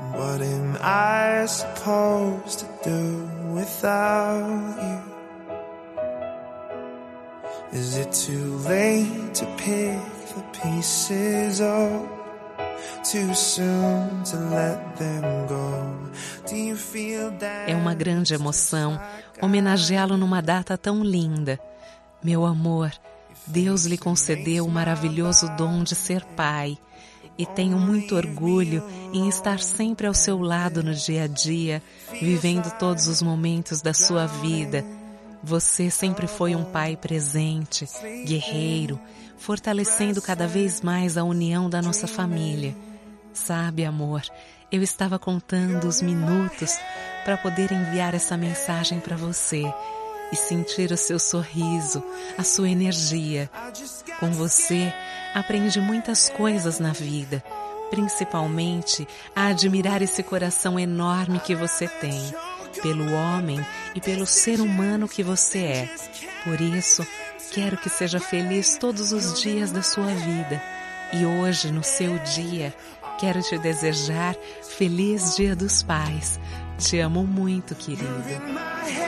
What am I supposed to do without you? Is it too late to pick the pieces up? Too soon to let them go? Do you feel that? É uma grande emoção homenageá-lo numa data tão linda. Meu amor, Deus lhe concedeu o maravilhoso dom de ser pai. E tenho muito orgulho em estar sempre ao seu lado no dia a dia, vivendo todos os momentos da sua vida. Você sempre foi um pai presente, guerreiro, fortalecendo cada vez mais a união da nossa família. Sabe, amor, eu estava contando os minutos para poder enviar essa mensagem para você e sentir o seu sorriso, a sua energia. Com você, aprendi muitas coisas na vida, principalmente a admirar esse coração enorme que você tem, pelo homem e pelo ser humano que você é. Por isso, quero que seja feliz todos os dias da sua vida. E hoje, no seu dia, quero te desejar Feliz Dia dos Pais. Te amo muito, querido.